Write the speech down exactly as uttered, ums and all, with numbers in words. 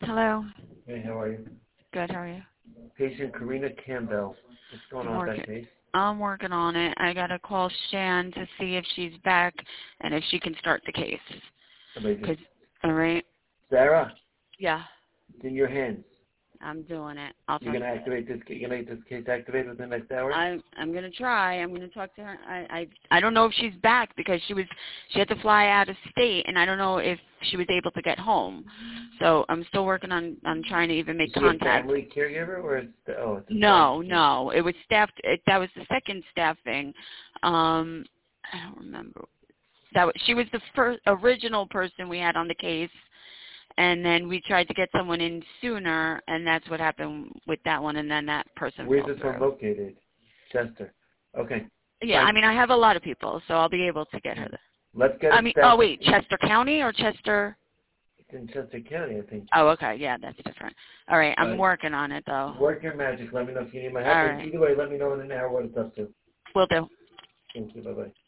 Hello. Hey, how are you? Good, how are you? Patient Karina Campbell. What's going I'm on with working. that case? I'm working on it. I gotta call Shan to see if she's back and if she can start the case. Amazing. 'Cause, all right. Sarah, Yeah. it's in your hands. I'm doing it. I'll You're talk gonna to activate this. You're gonna get this case activated within the next hour. I'm I'm gonna try. I'm gonna talk to her. I I I don't know if she's back because she was she had to fly out of state, and I don't know if she was able to get home. So I'm still working on on trying to even make Is she contact. a family caregiver or is the, oh it's a No, family. no. It was staffed. It, that was the second staffing. Um, I don't remember. That was, she was the first original person we had on the case, and then we tried to get someone in sooner, and that's what happened with that one. And then that person. Where's fell this one through. located? Chester. Okay. Yeah, Fine. I mean, I have a lot of people, so I'll be able to get her there. Let's get I it mean, staffed. oh wait, Chester County or Chester? It's in Chester County, I think. Oh, okay, yeah, that's different. All right, I'm Right. working on it though. Work your magic. Let me know if you need my All help. right. Either way, let me know in an hour what it's up to. Will do. Thank you. Bye bye.